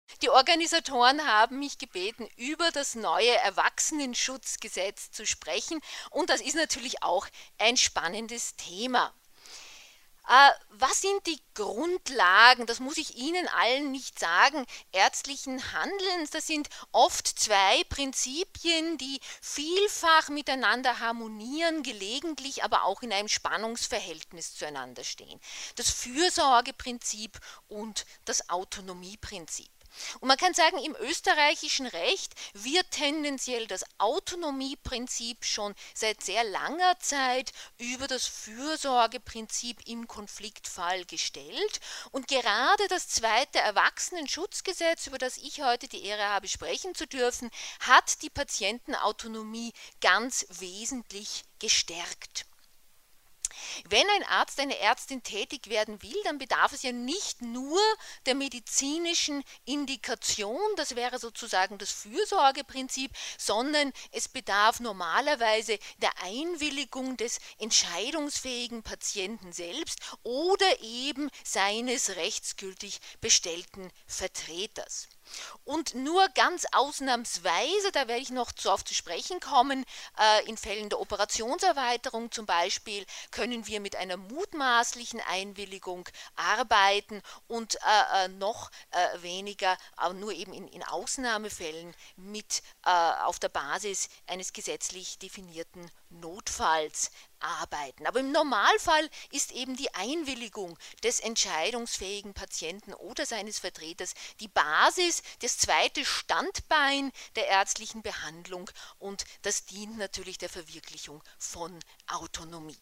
Die Organisatoren haben mich gebeten, über das neue Erwachsenenschutzgesetz zu sprechen, und das ist natürlich auch ein spannendes Thema. Was sind die Grundlagen, das muss ich Ihnen allen nicht sagen, ärztlichen Handelns? Das sind oft zwei Prinzipien, die vielfach miteinander harmonieren, gelegentlich aber auch in einem Spannungsverhältnis zueinander stehen. Das Fürsorgeprinzip und das Autonomieprinzip. Und man kann sagen, im österreichischen Recht wird tendenziell das Autonomieprinzip schon seit sehr langer Zeit über das Fürsorgeprinzip im Konfliktfall gestellt. Und gerade das zweite Erwachsenenschutzgesetz, über das ich heute die Ehre habe, sprechen zu dürfen, hat die Patientenautonomie ganz wesentlich gestärkt. Wenn ein Arzt, eine Ärztin tätig werden will, dann bedarf es ja nicht nur der medizinischen Indikation, das wäre sozusagen das Fürsorgeprinzip, sondern es bedarf normalerweise der Einwilligung des entscheidungsfähigen Patienten selbst oder eben seines rechtsgültig bestellten Vertreters. Und nur ganz ausnahmsweise, da werde ich noch darauf zu sprechen kommen, in Fällen der Operationserweiterung zum Beispiel, können wir mit einer mutmaßlichen Einwilligung arbeiten und noch weniger, nur eben in Ausnahmefällen mit auf der Basis eines gesetzlich definierten Notfalls arbeiten. Aber im Normalfall ist eben die Einwilligung des entscheidungsfähigen Patienten oder seines Vertreters die Basis, das zweite Standbein der ärztlichen Behandlung, und das dient natürlich der Verwirklichung von Autonomie.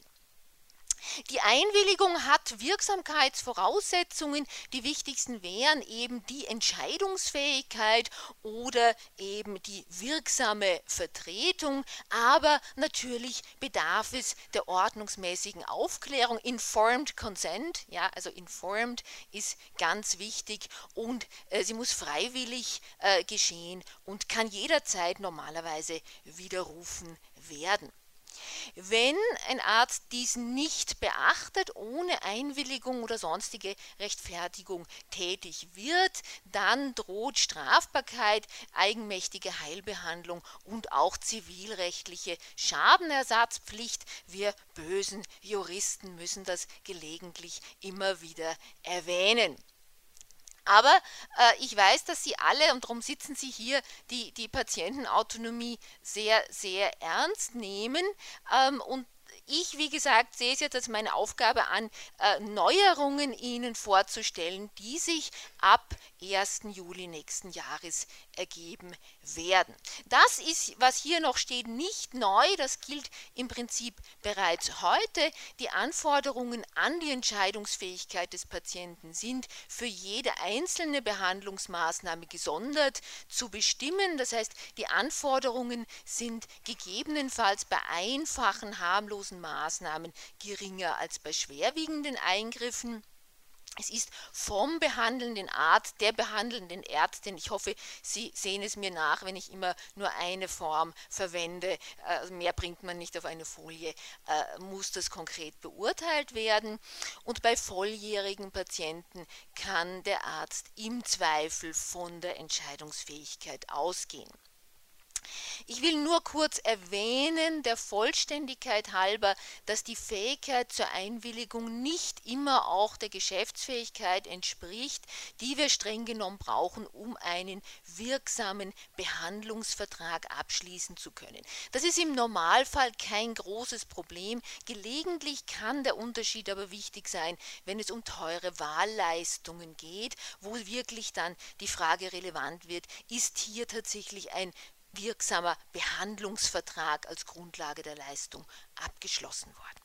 Die Einwilligung hat Wirksamkeitsvoraussetzungen. Die wichtigsten wären eben die Entscheidungsfähigkeit oder eben die wirksame Vertretung, aber natürlich bedarf es der ordnungsmäßigen Aufklärung. Informed Consent, ja, also informed ist ganz wichtig, und sie muss freiwillig geschehen und kann jederzeit normalerweise widerrufen werden. Wenn ein Arzt dies nicht beachtet, ohne Einwilligung oder sonstige Rechtfertigung tätig wird, dann droht Strafbarkeit, eigenmächtige Heilbehandlung und auch zivilrechtliche Schadenersatzpflicht. Wir bösen Juristen müssen das gelegentlich immer wieder erwähnen. Aber ich weiß, dass Sie alle, und darum sitzen Sie hier, die Patientenautonomie sehr, sehr ernst nehmen. Und ich, wie gesagt, sehe es jetzt als meine Aufgabe an, Neuerungen Ihnen vorzustellen, die sich ab 1. Juli nächsten Jahres ergeben werden. Das ist, was hier noch steht, nicht neu. Das gilt im Prinzip bereits heute. Die Anforderungen an die Entscheidungsfähigkeit des Patienten sind für jede einzelne Behandlungsmaßnahme gesondert zu bestimmen. Das heißt, die Anforderungen sind gegebenenfalls bei einfachen, harmlosen Maßnahmen geringer als bei schwerwiegenden Eingriffen. Es ist vom behandelnden Arzt, der behandelnden Ärztin, ich hoffe, Sie sehen es mir nach, wenn ich immer nur eine Form verwende, mehr bringt man nicht auf eine Folie, muss das konkret beurteilt werden. Und bei volljährigen Patienten kann der Arzt im Zweifel von der Entscheidungsfähigkeit ausgehen. Ich will nur kurz erwähnen, der Vollständigkeit halber, dass die Fähigkeit zur Einwilligung nicht immer auch der Geschäftsfähigkeit entspricht, die wir streng genommen brauchen, um einen wirksamen Behandlungsvertrag abschließen zu können. Das ist im Normalfall kein großes Problem. Gelegentlich kann der Unterschied aber wichtig sein, wenn es um teure Wahlleistungen geht, wo wirklich dann die Frage relevant wird, ist hier tatsächlich ein wirksamer Behandlungsvertrag als Grundlage der Leistung abgeschlossen worden.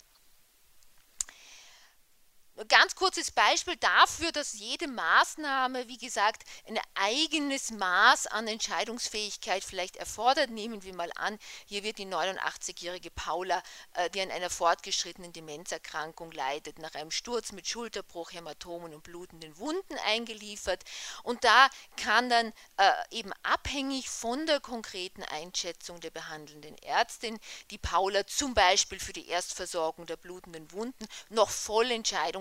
Ganz kurzes Beispiel dafür, dass jede Maßnahme, wie gesagt, ein eigenes Maß an Entscheidungsfähigkeit vielleicht erfordert. Nehmen wir mal an, hier wird die 89-jährige Paula, die an einer fortgeschrittenen Demenzerkrankung leidet, nach einem Sturz mit Schulterbruch, Hämatomen und blutenden Wunden eingeliefert. Und da kann dann eben abhängig von der konkreten Einschätzung der behandelnden Ärztin die Paula zum Beispiel für die Erstversorgung der blutenden Wunden noch voll entscheidungsfähig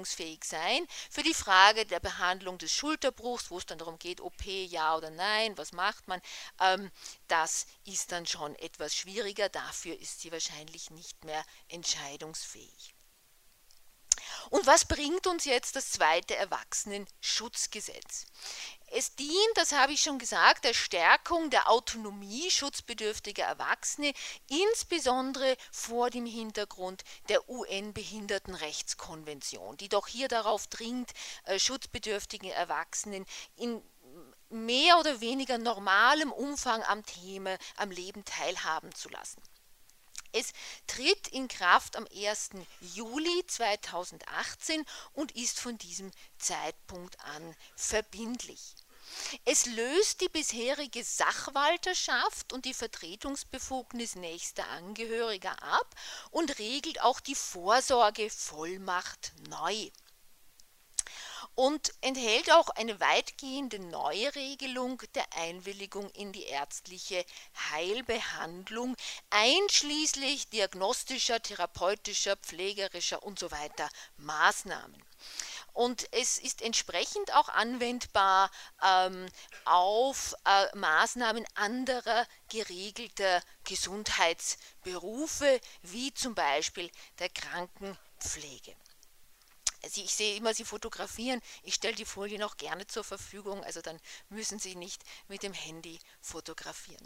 entscheidungsfähig sein. Für die Frage der Behandlung des Schulterbruchs, wo es dann darum geht, OP, ja oder nein, was macht man, das ist dann schon etwas schwieriger. Dafür ist sie wahrscheinlich nicht mehr entscheidungsfähig. Und was bringt uns jetzt das zweite Erwachsenenschutzgesetz? Es dient, das habe ich schon gesagt, der Stärkung der Autonomie schutzbedürftiger Erwachsene, insbesondere vor dem Hintergrund der UN-Behindertenrechtskonvention, die doch hier darauf dringt, schutzbedürftigen Erwachsenen in mehr oder weniger normalem Umfang am Leben teilhaben zu lassen. Es tritt in Kraft am 1. Juli 2018 und ist von diesem Zeitpunkt an verbindlich. Es löst die bisherige Sachwalterschaft und die Vertretungsbefugnis nächster Angehöriger ab und regelt auch die Vorsorgevollmacht neu. Und enthält auch eine weitgehende Neuregelung der Einwilligung in die ärztliche Heilbehandlung, einschließlich diagnostischer, therapeutischer, pflegerischer und so weiter Maßnahmen. Und es ist entsprechend auch anwendbar auf Maßnahmen anderer geregelter Gesundheitsberufe, wie zum Beispiel der Krankenpflege. Ich sehe immer, Sie fotografieren. Ich stelle die Folie noch gerne zur Verfügung, also dann müssen Sie nicht mit dem Handy fotografieren.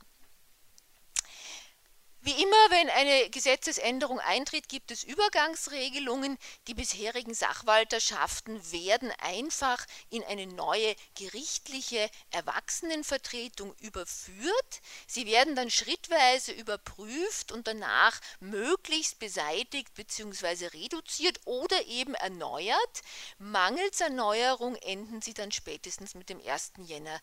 Wie immer, wenn eine Gesetzesänderung eintritt, gibt es Übergangsregelungen. Die bisherigen Sachwalterschaften werden einfach in eine neue gerichtliche Erwachsenenvertretung überführt. Sie werden dann schrittweise überprüft und danach möglichst beseitigt bzw. reduziert oder eben erneuert. Mangels Erneuerung enden sie dann spätestens mit dem 1. Jänner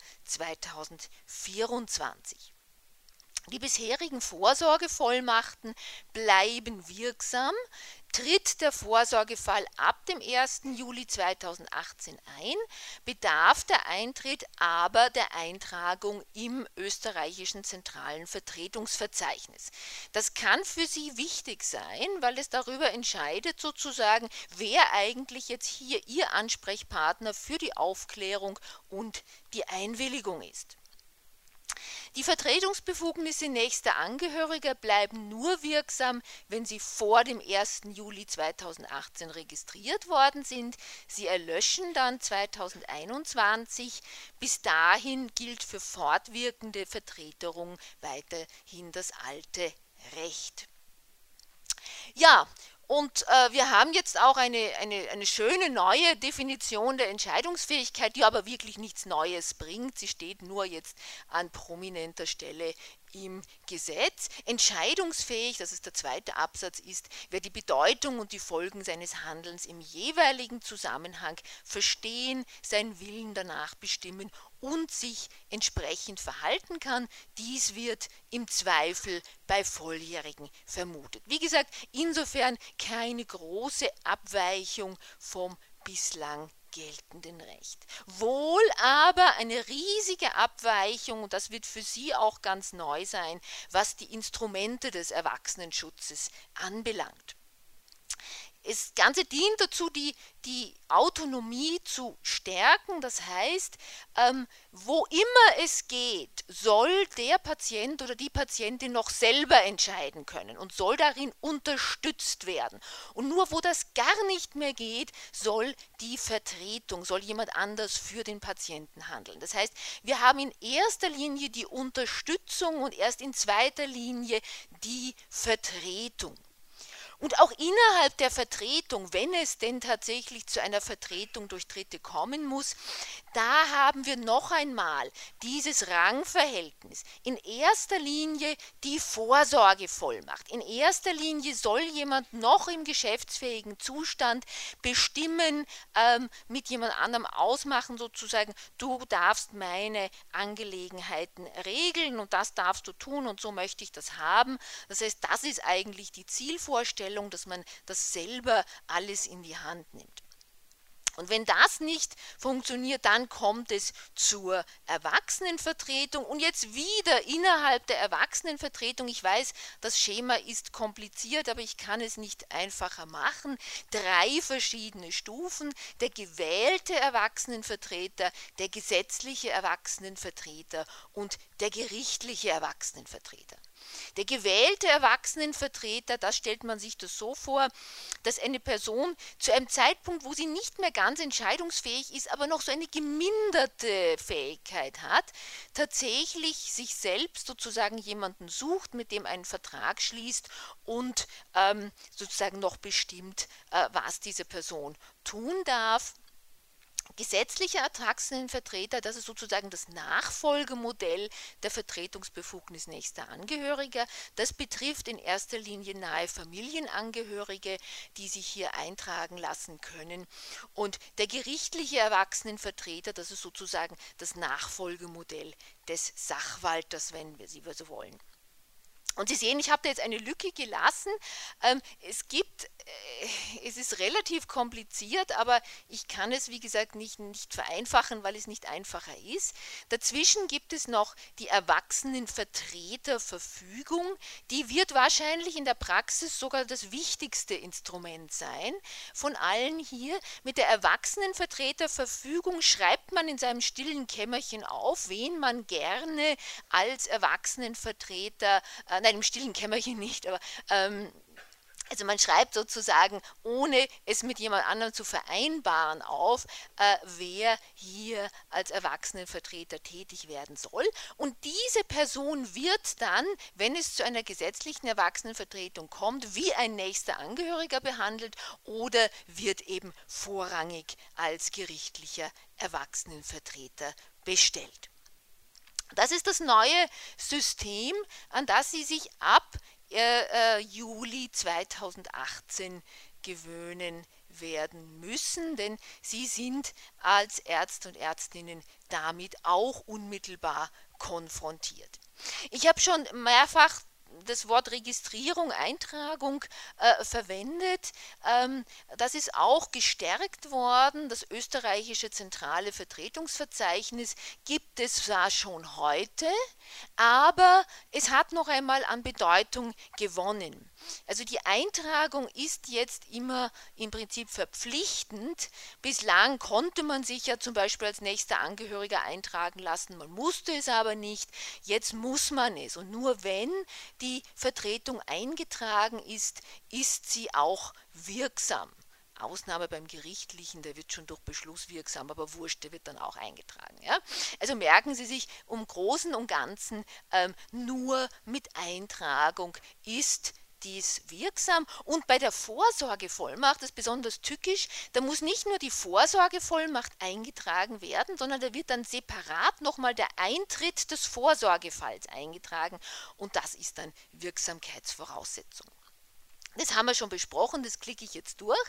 2024. Die bisherigen Vorsorgevollmachten bleiben wirksam, tritt der Vorsorgefall ab dem 1. Juli 2018 ein, bedarf der Eintritt aber der Eintragung im österreichischen zentralen Vertretungsverzeichnis. Das kann für Sie wichtig sein, weil es darüber entscheidet sozusagen, wer eigentlich jetzt hier Ihr Ansprechpartner für die Aufklärung und die Einwilligung ist. Die Vertretungsbefugnisse nächster Angehöriger bleiben nur wirksam, wenn sie vor dem 1. Juli 2018 registriert worden sind. Sie erlöschen dann 2021. Bis dahin gilt für fortwirkende Vertreterung weiterhin das alte Recht. Ja, und wir haben jetzt auch eine schöne neue Definition der Entscheidungsfähigkeit, die aber wirklich nichts Neues bringt. Sie steht nur jetzt an prominenter Stelle im Gesetz. Entscheidungsfähig, das ist der zweite Absatz, ist, wer die Bedeutung und die Folgen seines Handelns im jeweiligen Zusammenhang verstehen, seinen Willen danach bestimmen und sich entsprechend verhalten kann. Dies wird im Zweifel bei Volljährigen vermutet. Wie gesagt, insofern keine große Abweichung vom bislang geltenden Recht. Wohl aber eine riesige Abweichung, und das wird für Sie auch ganz neu sein, was die Instrumente des Erwachsenenschutzes anbelangt. Das Ganze dient dazu, die Autonomie zu stärken. Das heißt, wo immer es geht, soll der Patient oder die Patientin noch selber entscheiden können und soll darin unterstützt werden. Und nur wo das gar nicht mehr geht, soll jemand anders für den Patienten handeln. Das heißt, wir haben in erster Linie die Unterstützung und erst in zweiter Linie die Vertretung. Und auch innerhalb der Vertretung, wenn es denn tatsächlich zu einer Vertretung durch Dritte kommen muss, da haben wir noch einmal dieses Rangverhältnis. In erster Linie die Vorsorgevollmacht. In erster Linie soll jemand noch im geschäftsfähigen Zustand bestimmen, mit jemand anderem ausmachen sozusagen, du darfst meine Angelegenheiten regeln und das darfst du tun und so möchte ich das haben. Das heißt, das ist eigentlich die Zielvorstellung, dass man das selber alles in die Hand nimmt. Und wenn das nicht funktioniert, dann kommt es zur Erwachsenenvertretung und jetzt wieder innerhalb der Erwachsenenvertretung. Ich weiß, das Schema ist kompliziert, aber ich kann es nicht einfacher machen. 3 verschiedene Stufen: der gewählte Erwachsenenvertreter, der gesetzliche Erwachsenenvertreter und der gerichtliche Erwachsenenvertreter. Der gewählte Erwachsenenvertreter, das stellt man sich das so vor, dass eine Person zu einem Zeitpunkt, wo sie nicht mehr ganz entscheidungsfähig ist, aber noch so eine geminderte Fähigkeit hat, tatsächlich sich selbst sozusagen jemanden sucht, mit dem einen Vertrag schließt und sozusagen noch bestimmt, was diese Person tun darf. Gesetzlicher Erwachsenenvertreter, das ist sozusagen das Nachfolgemodell der Vertretungsbefugnis nächster Angehöriger. Das betrifft in erster Linie nahe Familienangehörige, die sich hier eintragen lassen können. Und der gerichtliche Erwachsenenvertreter, das ist sozusagen das Nachfolgemodell des Sachwalters, wenn wir sie so wollen. Und Sie sehen, ich habe da jetzt eine Lücke gelassen. Es ist relativ kompliziert, aber ich kann es, wie gesagt, nicht vereinfachen, weil es nicht einfacher ist. Dazwischen gibt es noch die Erwachsenenvertreterverfügung. Die wird wahrscheinlich in der Praxis sogar das wichtigste Instrument sein von allen hier. Mit der Erwachsenenvertreterverfügung schreibt man in seinem stillen Kämmerchen auf, wen man gerne als Erwachsenenvertreter, nein, im stillen Kämmerchen nicht, aber also man schreibt sozusagen, ohne es mit jemand anderem zu vereinbaren, auf, wer hier als Erwachsenenvertreter tätig werden soll. Und diese Person wird dann, wenn es zu einer gesetzlichen Erwachsenenvertretung kommt, wie ein nächster Angehöriger behandelt oder wird eben vorrangig als gerichtlicher Erwachsenenvertreter bestellt. Das ist das neue System, an das Sie sich ab Juli 2018 gewöhnen werden müssen, denn Sie sind als Ärzte und Ärztinnen damit auch unmittelbar konfrontiert. Ich habe schon mehrfach das Wort Registrierung, Eintragung verwendet. Das ist auch gestärkt worden. Das österreichische zentrale Vertretungsverzeichnis gibt es zwar schon heute, aber es hat noch einmal an Bedeutung gewonnen. Also die Eintragung ist jetzt immer im Prinzip verpflichtend. Bislang konnte man sich ja zum Beispiel als nächster Angehöriger eintragen lassen, man musste es aber nicht. Jetzt muss man es. Und nur wenn die Vertretung eingetragen ist, ist sie auch wirksam. Ausnahme beim Gerichtlichen, der wird schon durch Beschluss wirksam, aber wurscht, der wird dann auch eingetragen. Ja? Also merken Sie sich, im Großen und Ganzen nur mit Eintragung ist dies wirksam. Und bei der Vorsorgevollmacht, das ist besonders tückisch, da muss nicht nur die Vorsorgevollmacht eingetragen werden, sondern da wird dann separat nochmal der Eintritt des Vorsorgefalls eingetragen und das ist dann Wirksamkeitsvoraussetzung. Das haben wir schon besprochen, das klicke ich jetzt durch.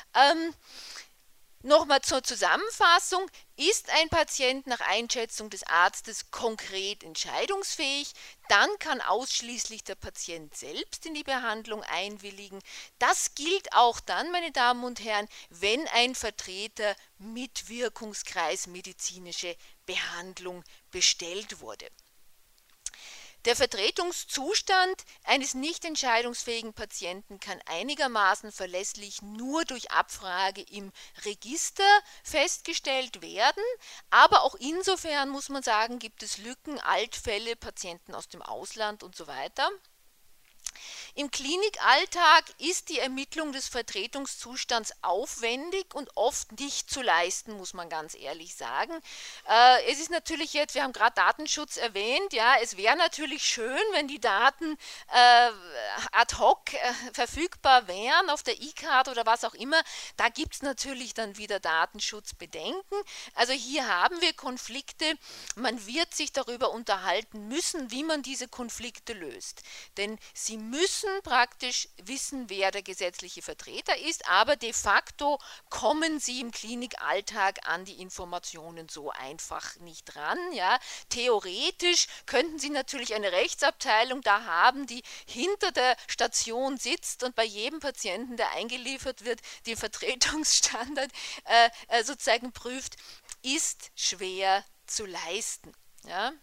Nochmal zur Zusammenfassung: Ist ein Patient nach Einschätzung des Arztes konkret entscheidungsfähig, dann kann ausschließlich der Patient selbst in die Behandlung einwilligen. Das gilt auch dann, meine Damen und Herren, wenn ein Vertreter mit Wirkungskreis medizinische Behandlung bestellt wurde. Der Vertretungszustand eines nicht entscheidungsfähigen Patienten kann einigermaßen verlässlich nur durch Abfrage im Register festgestellt werden, aber auch insofern muss man sagen, gibt es Lücken, Altfälle, Patienten aus dem Ausland und so weiter. Im Klinikalltag ist die Ermittlung des Vertretungszustands aufwendig und oft nicht zu leisten, muss man ganz ehrlich sagen. Es ist natürlich jetzt, wir haben gerade Datenschutz erwähnt, ja, es wäre natürlich schön, wenn die Daten ad hoc verfügbar wären auf der E-Card oder was auch immer. Da gibt es natürlich dann wieder Datenschutzbedenken. Also hier haben wir Konflikte. Man wird sich darüber unterhalten müssen, wie man diese Konflikte löst. Denn sie müssen praktisch wissen, wer der gesetzliche Vertreter ist, aber de facto kommen sie im Klinikalltag an die Informationen so einfach nicht ran. Ja. Theoretisch könnten sie natürlich eine Rechtsabteilung da haben, die hinter der Station sitzt und bei jedem Patienten, der eingeliefert wird, den Vertretungsstandard sozusagen prüft, ist schwer zu leisten. Ja.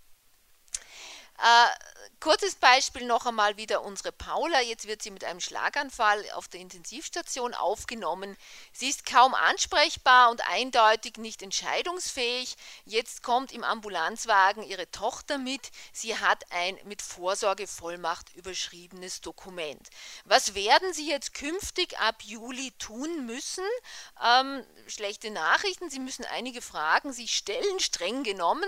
Kurzes Beispiel noch einmal wieder unsere Paula. Jetzt wird sie mit einem Schlaganfall auf der Intensivstation aufgenommen. Sie ist kaum ansprechbar und eindeutig nicht entscheidungsfähig. Jetzt kommt im Ambulanzwagen ihre Tochter mit. Sie hat ein mit Vorsorgevollmacht überschriebenes Dokument. Was werden Sie jetzt künftig ab Juli tun müssen? Schlechte Nachrichten, Sie müssen einige Fragen sich stellen, streng genommen.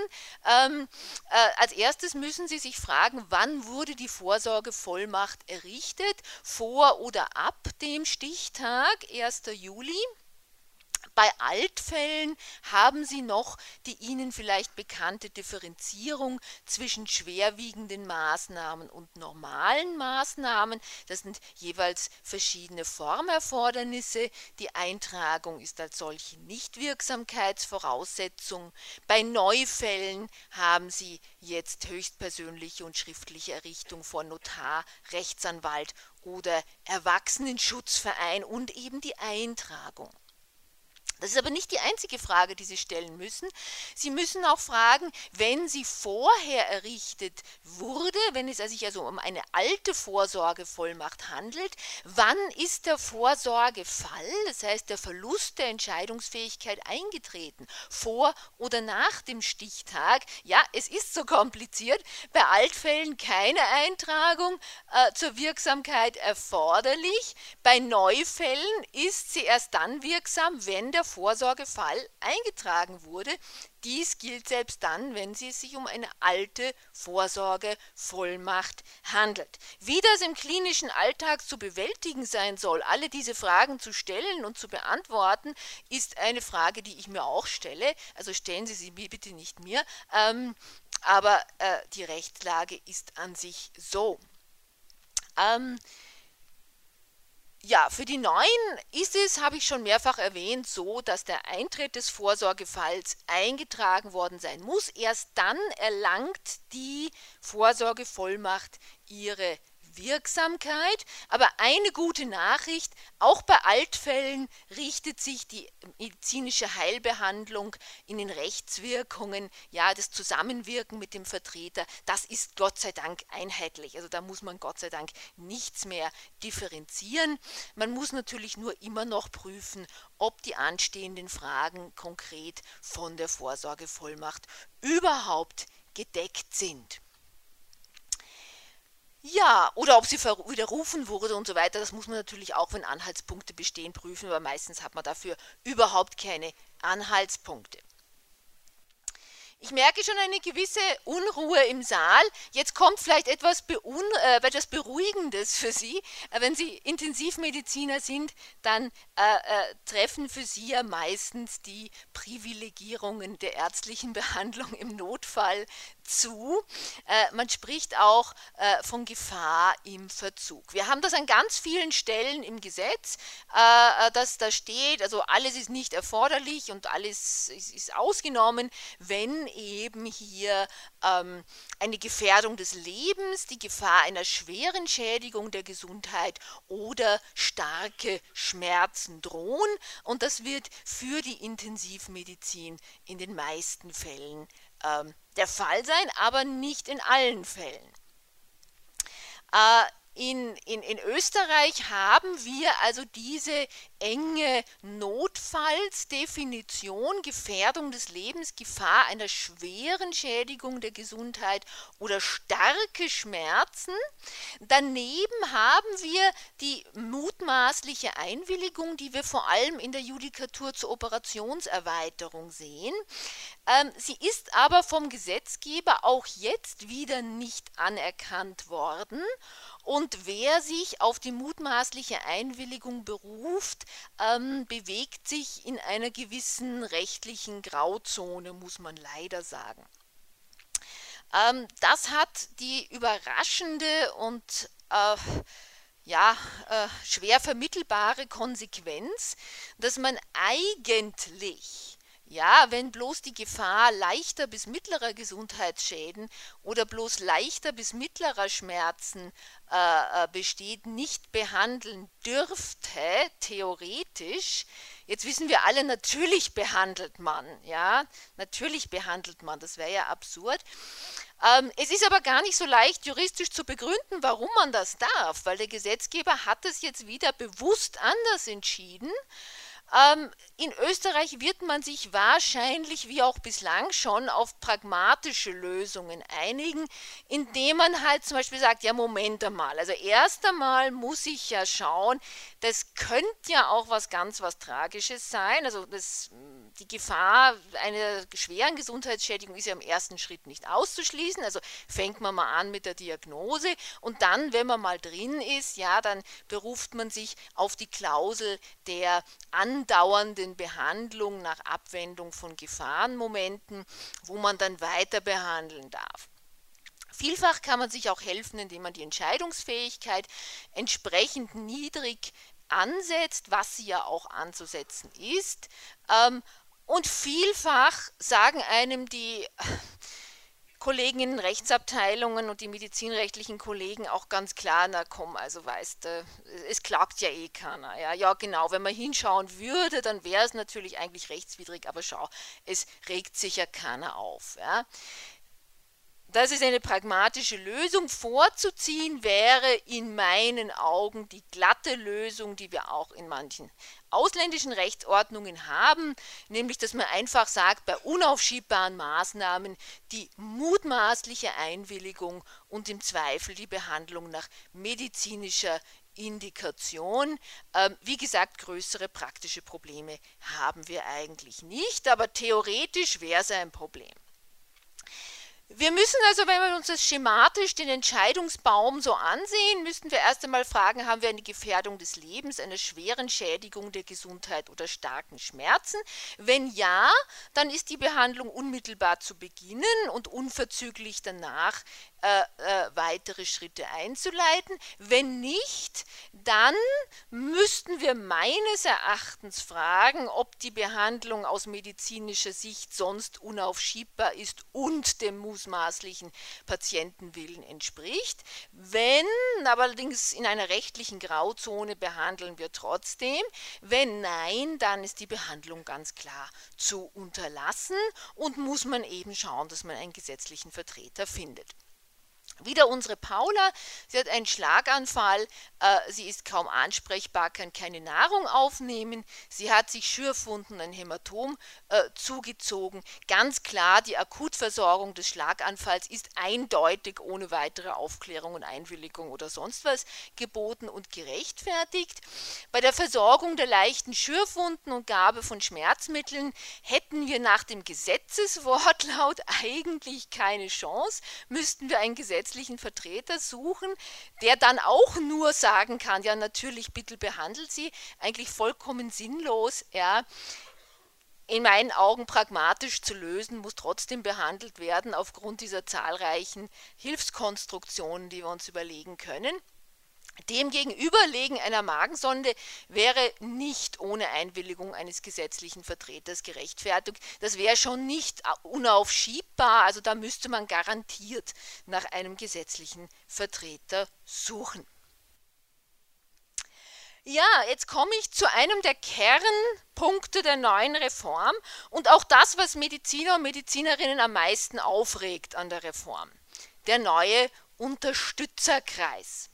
Als erstes müssen Sie sich fragen, wann wurde die Vorsorgevollmacht errichtet, vor oder ab dem Stichtag 1. Juli? Bei Altfällen haben Sie noch die Ihnen vielleicht bekannte Differenzierung zwischen schwerwiegenden Maßnahmen und normalen Maßnahmen. Das sind jeweils verschiedene Formerfordernisse. Die Eintragung ist als solche Nichtwirksamkeitsvoraussetzung. Bei Neufällen haben Sie jetzt höchstpersönliche und schriftliche Errichtung vor Notar, Rechtsanwalt oder Erwachsenenschutzverein und eben die Eintragung. Das ist aber nicht die einzige Frage, die Sie stellen müssen. Sie müssen auch fragen, wenn sie vorher errichtet wurde, wenn es sich also um eine alte Vorsorgevollmacht handelt, wann ist der Vorsorgefall, das heißt der Verlust der Entscheidungsfähigkeit eingetreten, vor oder nach dem Stichtag? Ja, es ist so kompliziert, bei Altfällen keine Eintragung zur Wirksamkeit erforderlich, bei Neufällen ist sie erst dann wirksam, wenn der Vorsorgefall eingetragen wurde. Dies gilt selbst dann, wenn es sich um eine alte Vorsorgevollmacht handelt. Wie das im klinischen Alltag zu bewältigen sein soll, alle diese Fragen zu stellen und zu beantworten, ist eine Frage, die ich mir auch stelle. Also stellen Sie sie bitte nicht mir, aber die Rechtslage ist an sich so. Ja, für die Neuen ist es, habe ich schon mehrfach erwähnt, so, dass der Eintritt des Vorsorgefalls eingetragen worden sein muss. Erst dann erlangt die Vorsorgevollmacht ihre Wirksamkeit. Aber eine gute Nachricht, auch bei Altfällen richtet sich die medizinische Heilbehandlung in den Rechtswirkungen, ja, das Zusammenwirken mit dem Vertreter, das ist Gott sei Dank einheitlich. Also da muss man Gott sei Dank nichts mehr differenzieren. Man muss natürlich nur immer noch prüfen, ob die anstehenden Fragen konkret von der Vorsorgevollmacht überhaupt gedeckt sind. Ja, oder ob sie widerrufen wurde und so weiter, das muss man natürlich auch, wenn Anhaltspunkte bestehen, prüfen, aber meistens hat man dafür überhaupt keine Anhaltspunkte. Ich merke schon eine gewisse Unruhe im Saal. Jetzt kommt vielleicht etwas Beruhigendes für Sie. Wenn Sie Intensivmediziner sind, dann treffen für Sie ja meistens die Privilegierungen der ärztlichen Behandlung im Notfall zu. Man spricht auch von Gefahr im Verzug. Wir haben das an ganz vielen Stellen im Gesetz, dass da steht, also alles ist nicht erforderlich und alles ist ausgenommen, wenn eben hier eine Gefährdung des Lebens, die Gefahr einer schweren Schädigung der Gesundheit oder starke Schmerzen drohen. Und das wird für die Intensivmedizin in den meisten Fällen der Fall sein, aber nicht in allen Fällen. In Österreich haben wir also diese enge Notfallsdefinition, Gefährdung des Lebens, Gefahr einer schweren Schädigung der Gesundheit oder starke Schmerzen. Daneben haben wir die mutmaßliche Einwilligung, die wir vor allem in der Judikatur zur Operationserweiterung sehen. Sie ist aber vom Gesetzgeber auch jetzt wieder nicht anerkannt worden. Und wer sich auf die mutmaßliche Einwilligung beruft, bewegt sich in einer gewissen rechtlichen Grauzone, muss man leider sagen. Das hat die überraschende und ja, schwer vermittelbare Konsequenz, dass man eigentlich, ja, wenn bloß die Gefahr leichter bis mittlerer Gesundheitsschäden oder bloß leichter bis mittlerer Schmerzen besteht, nicht behandeln dürfte, theoretisch. Jetzt wissen wir alle, natürlich behandelt man, ja, natürlich behandelt man, das wäre ja absurd. Es ist aber gar nicht so leicht juristisch zu begründen, warum man das darf, weil der Gesetzgeber hat es jetzt wieder bewusst anders entschieden. In Österreich wird man sich wahrscheinlich, wie auch bislang schon, auf pragmatische Lösungen einigen, indem man halt zum Beispiel sagt, ja Moment einmal, also erst einmal muss ich ja schauen, das könnte ja auch was Tragisches sein, also die Gefahr einer schweren Gesundheitsschädigung ist ja im ersten Schritt nicht auszuschließen, also fängt man mal an mit der Diagnose und dann, wenn man mal drin ist, ja, dann beruft man sich auf die Klausel der andauernden Behandlung nach Abwendung von Gefahrenmomenten, wo man dann weiter behandeln darf. Vielfach kann man sich auch helfen, indem man die Entscheidungsfähigkeit entsprechend niedrig ansetzt, was sie ja auch anzusetzen ist. Und vielfach sagen einem die Kollegen in den Rechtsabteilungen und die medizinrechtlichen Kollegen auch ganz klar, na komm, also weißt du, es klagt ja eh keiner. Ja genau, wenn man hinschauen würde, dann wäre es natürlich eigentlich rechtswidrig, aber schau, es regt sich ja keiner auf. Ja. Das ist eine pragmatische Lösung. Vorzuziehen wäre in meinen Augen die glatte Lösung, die wir auch in manchen ausländischen Rechtsordnungen haben, nämlich dass man einfach sagt, bei unaufschiebbaren Maßnahmen die mutmaßliche Einwilligung und im Zweifel die Behandlung nach medizinischer Indikation. Wie gesagt, größere praktische Probleme haben wir eigentlich nicht, aber theoretisch wäre es ein Problem. Wir müssen also, wenn wir uns das schematisch den Entscheidungsbaum so ansehen, müssten wir erst einmal fragen, haben wir eine Gefährdung des Lebens, eine schweren Schädigung der Gesundheit oder starken Schmerzen? Wenn ja, dann ist die Behandlung unmittelbar zu beginnen und unverzüglich danach weitere Schritte einzuleiten. Wenn nicht, dann müssten wir meines Erachtens fragen, ob die Behandlung aus medizinischer Sicht sonst unaufschiebbar ist und dem mutmaßlichen Patientenwillen entspricht. Wenn, aber allerdings in einer rechtlichen Grauzone, behandeln wir trotzdem. Wenn nein, dann ist die Behandlung ganz klar zu unterlassen und muss man eben schauen, dass man einen gesetzlichen Vertreter findet. Wieder unsere Paula, sie hat einen Schlaganfall, sie ist kaum ansprechbar, kann keine Nahrung aufnehmen, sie hat sich Schürfwunden, ein Hämatom zugezogen. Ganz klar, die Akutversorgung des Schlaganfalls ist eindeutig ohne weitere Aufklärung und Einwilligung oder sonst was geboten und gerechtfertigt. Bei der Versorgung der leichten Schürfwunden und Gabe von Schmerzmitteln hätten wir nach dem Gesetzeswortlaut eigentlich keine Chance, müssten wir einen gesetzlichen Vertreter suchen, der dann auch nur sagen kann, ja natürlich, bitte behandelt sie, eigentlich vollkommen sinnlos, ja. In meinen Augen pragmatisch zu lösen, muss trotzdem behandelt werden aufgrund dieser zahlreichen Hilfskonstruktionen, die wir uns überlegen können. Demgegenüber Legen einer Magensonde wäre nicht ohne Einwilligung eines gesetzlichen Vertreters gerechtfertigt. Das wäre schon nicht unaufschiebbar, also da müsste man garantiert nach einem gesetzlichen Vertreter suchen. Ja, jetzt komme ich zu einem der Kernpunkte der neuen Reform und auch das, was Mediziner und Medizinerinnen am meisten aufregt an der Reform. Der neue Unterstützerkreis.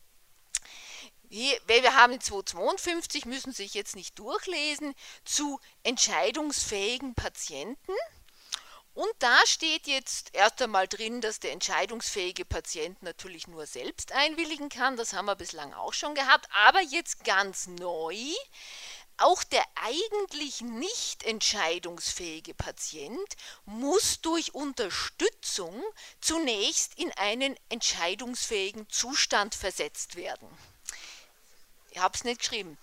Wir haben die 252, müssen Sie sich jetzt nicht durchlesen, zu entscheidungsfähigen Patienten. Und da steht jetzt erst einmal drin, dass der entscheidungsfähige Patient natürlich nur selbst einwilligen kann. Das haben wir bislang auch schon gehabt. Aber jetzt ganz neu, auch der eigentlich nicht entscheidungsfähige Patient muss durch Unterstützung zunächst in einen entscheidungsfähigen Zustand versetzt werden. Ich habe es nicht geschrieben.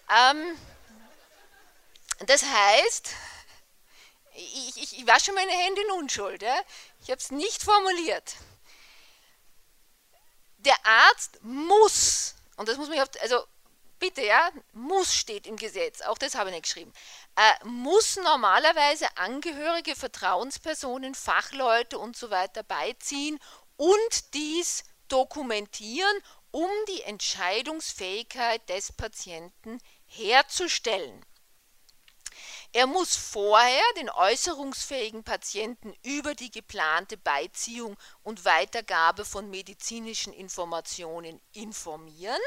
Das heißt, ich wasche meine Hände in Unschuld. Ja? Ich habe es nicht formuliert. der Arzt muss, und das muss man, also bitte, ja, muss steht im Gesetz, auch das habe ich nicht geschrieben, muss normalerweise Angehörige, Vertrauenspersonen, Fachleute und so weiter beiziehen und dies dokumentieren, um die Entscheidungsfähigkeit des Patienten herzustellen. Er muss vorher den äußerungsfähigen Patienten über die geplante Beiziehung und Weitergabe von medizinischen Informationen informieren.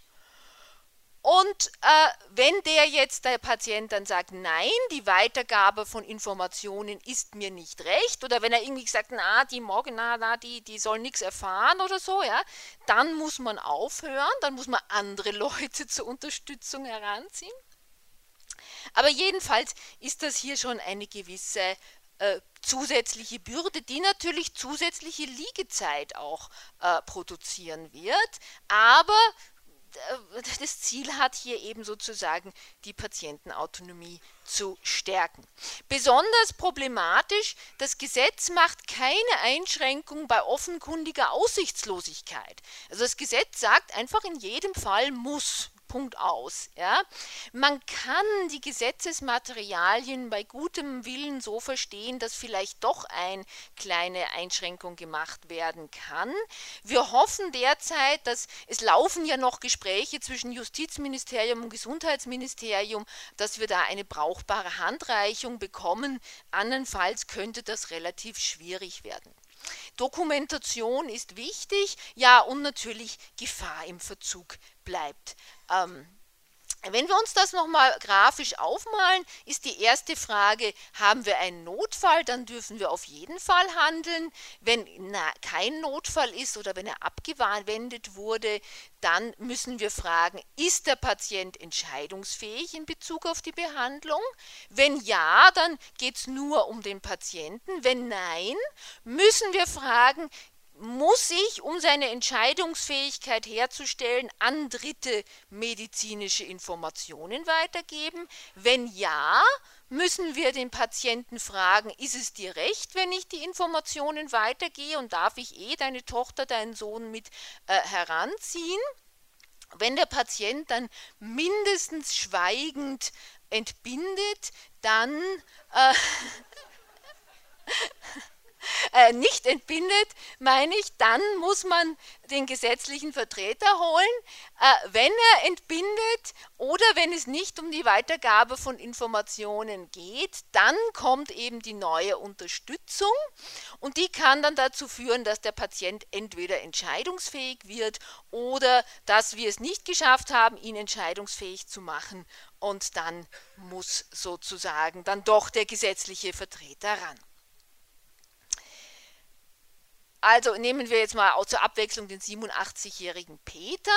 Und wenn der Patient dann sagt, nein, die Weitergabe von Informationen ist mir nicht recht, oder wenn er irgendwie sagt, die soll nichts erfahren oder so, ja, dann muss man aufhören, dann muss man andere Leute zur Unterstützung heranziehen. Aber jedenfalls ist das hier schon eine gewisse zusätzliche Bürde, die natürlich zusätzliche Liegezeit auch produzieren wird, aber das Ziel hat hier eben sozusagen die Patientenautonomie zu stärken. Besonders problematisch, das Gesetz macht keine Einschränkung bei offenkundiger Aussichtslosigkeit. Also das Gesetz sagt einfach, in jedem Fall muss. Punkt aus. Ja. Man kann die Gesetzesmaterialien bei gutem Willen so verstehen, dass vielleicht doch eine kleine Einschränkung gemacht werden kann. Wir hoffen derzeit, dass es laufen ja noch Gespräche zwischen Justizministerium und Gesundheitsministerium, dass wir da eine brauchbare Handreichung bekommen. Andernfalls könnte das relativ schwierig werden. Dokumentation ist wichtig, ja, und natürlich Gefahr im Verzug bleibt. Wenn wir uns das nochmal grafisch aufmalen, ist die erste Frage, haben wir einen Notfall, dann dürfen wir auf jeden Fall handeln. Wenn kein Notfall ist oder wenn er abgewendet wurde, dann müssen wir fragen, ist der Patient entscheidungsfähig in Bezug auf die Behandlung? Wenn ja, dann geht es nur um den Patienten. Wenn nein, müssen wir fragen, muss ich, um seine Entscheidungsfähigkeit herzustellen, an Dritte medizinische Informationen weitergeben? Wenn ja, müssen wir den Patienten fragen, ist es dir recht, wenn ich die Informationen weitergehe und darf ich deine Tochter, deinen Sohn mit heranziehen? Wenn der Patient dann mindestens schweigend entbindet, dann nicht entbindet, meine ich, dann muss man den gesetzlichen Vertreter holen. Wenn er entbindet oder wenn es nicht um die Weitergabe von Informationen geht, dann kommt eben die neue Unterstützung und die kann dann dazu führen, dass der Patient entweder entscheidungsfähig wird oder dass wir es nicht geschafft haben, ihn entscheidungsfähig zu machen und dann muss sozusagen dann doch der gesetzliche Vertreter ran. Also nehmen wir jetzt mal auch zur Abwechslung den 87-jährigen Peter.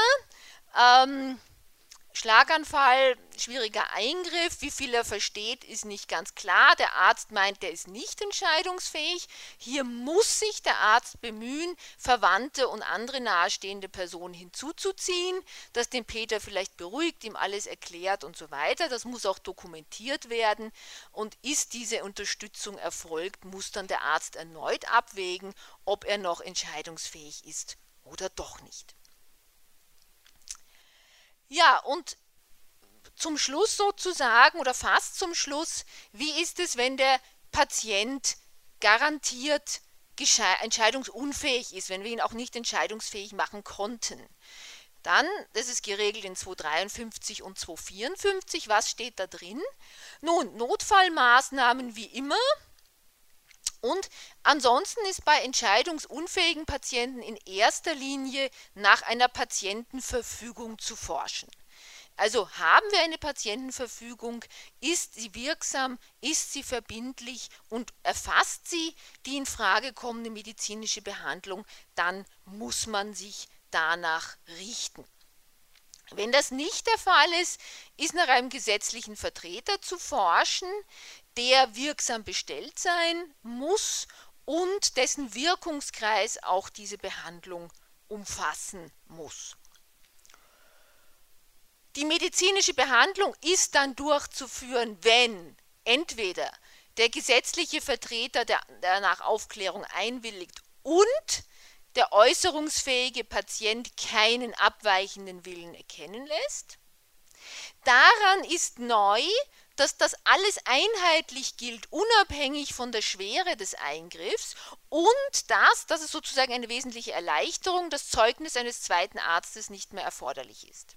Schlaganfall, schwieriger Eingriff, wie viel er versteht, ist nicht ganz klar. Der Arzt meint, er ist nicht entscheidungsfähig. Hier muss sich der Arzt bemühen, Verwandte und andere nahestehende Personen hinzuzuziehen, das den Peter vielleicht beruhigt, ihm alles erklärt und so weiter. Das muss auch dokumentiert werden. Und ist diese Unterstützung erfolgt, muss dann der Arzt erneut abwägen, ob er noch entscheidungsfähig ist oder doch nicht. Ja, und zum Schluss sozusagen oder fast zum Schluss, wie ist es, wenn der Patient garantiert entscheidungsunfähig ist, wenn wir ihn auch nicht entscheidungsfähig machen konnten? Dann, das ist geregelt in 253 und 254, was steht da drin? Nun, Notfallmaßnahmen wie immer. Und ansonsten ist bei entscheidungsunfähigen Patienten in erster Linie nach einer Patientenverfügung zu forschen. Also haben wir eine Patientenverfügung, ist sie wirksam, ist sie verbindlich und erfasst sie die in Frage kommende medizinische Behandlung, dann muss man sich danach richten. Wenn das nicht der Fall ist, ist nach einem gesetzlichen Vertreter zu forschen, der wirksam bestellt sein muss und dessen Wirkungskreis auch diese Behandlung umfassen muss. Die medizinische Behandlung ist dann durchzuführen, wenn entweder der gesetzliche Vertreter der nach Aufklärung einwilligt und der äußerungsfähige Patient keinen abweichenden Willen erkennen lässt. Daran ist neu, dass das alles einheitlich gilt, unabhängig von der Schwere des Eingriffs und dass es sozusagen eine wesentliche Erleichterung, das Zeugnis eines zweiten Arztes nicht mehr erforderlich ist.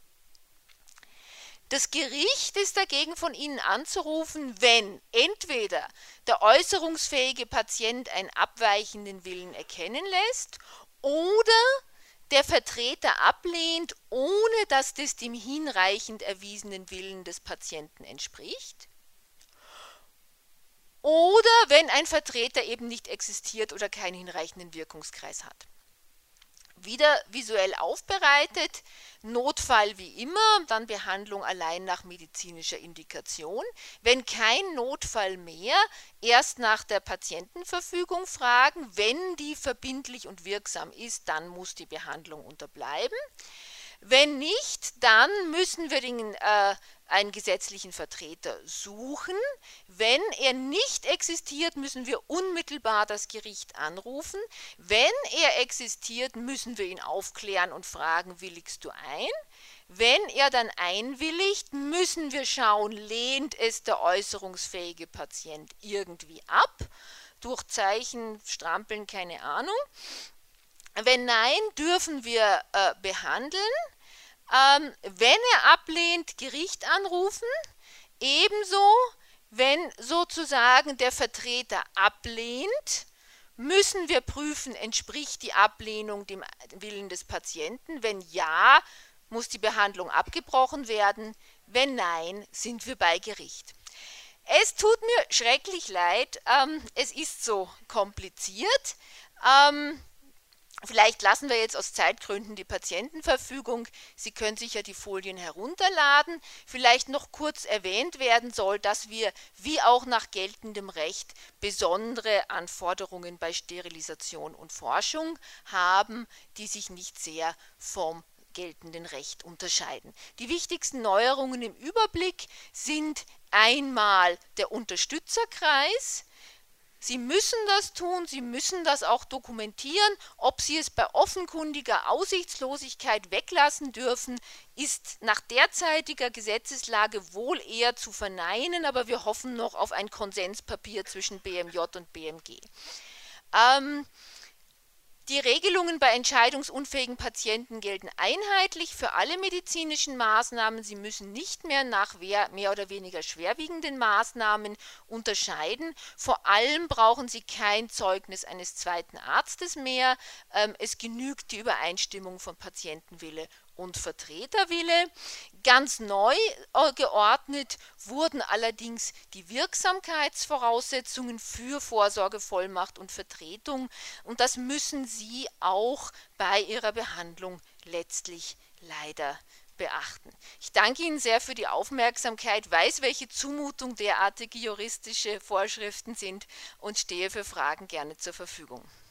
Das Gericht ist dagegen von Ihnen anzurufen, wenn entweder der äußerungsfähige Patient einen abweichenden Willen erkennen lässt oder der Vertreter ablehnt, ohne dass das dem hinreichend erwiesenen Willen des Patienten entspricht. Oder wenn ein Vertreter eben nicht existiert oder keinen hinreichenden Wirkungskreis hat. Wieder visuell aufbereitet, Notfall wie immer, dann Behandlung allein nach medizinischer Indikation. Wenn kein Notfall mehr, erst nach der Patientenverfügung fragen. Wenn die verbindlich und wirksam ist, dann muss die Behandlung unterbleiben. Wenn nicht, dann müssen wir einen gesetzlichen Vertreter suchen. Wenn er nicht existiert, müssen wir unmittelbar das Gericht anrufen. Wenn er existiert, müssen wir ihn aufklären und fragen, willigst du ein? Wenn er dann einwilligt, müssen wir schauen, lehnt es der äußerungsfähige Patient irgendwie ab? Durch Zeichen, Strampeln, keine Ahnung. Wenn nein, dürfen wir behandeln. Wenn er ablehnt, Gericht anrufen. Ebenso, wenn sozusagen der Vertreter ablehnt, müssen wir prüfen, entspricht die Ablehnung dem Willen des Patienten. Wenn ja, muss die Behandlung abgebrochen werden. Wenn nein, sind wir bei Gericht. Es tut mir schrecklich leid, es ist so kompliziert. Vielleicht lassen wir jetzt aus Zeitgründen die Patientenverfügung. Sie können sich ja die Folien herunterladen. Vielleicht noch kurz erwähnt werden soll, dass wir, wie auch nach geltendem Recht, besondere Anforderungen bei Sterilisation und Forschung haben, die sich nicht sehr vom geltenden Recht unterscheiden. Die wichtigsten Neuerungen im Überblick sind einmal der Unterstützerkreis. Sie müssen das tun, Sie müssen das auch dokumentieren. Ob Sie es bei offenkundiger Aussichtslosigkeit weglassen dürfen, ist nach derzeitiger Gesetzeslage wohl eher zu verneinen, aber wir hoffen noch auf ein Konsenspapier zwischen BMJ und BMG. Die Regelungen bei entscheidungsunfähigen Patienten gelten einheitlich für alle medizinischen Maßnahmen. Sie müssen nicht mehr nach mehr oder weniger schwerwiegenden Maßnahmen unterscheiden. Vor allem brauchen Sie kein Zeugnis eines zweiten Arztes mehr. Es genügt die Übereinstimmung von Patientenwille und Vertreterwille. Ganz neu geordnet wurden allerdings die Wirksamkeitsvoraussetzungen für Vorsorgevollmacht und Vertretung und das müssen Sie auch bei Ihrer Behandlung letztlich leider beachten. Ich danke Ihnen sehr für die Aufmerksamkeit, weiß, welche Zumutung derartige juristische Vorschriften sind und stehe für Fragen gerne zur Verfügung.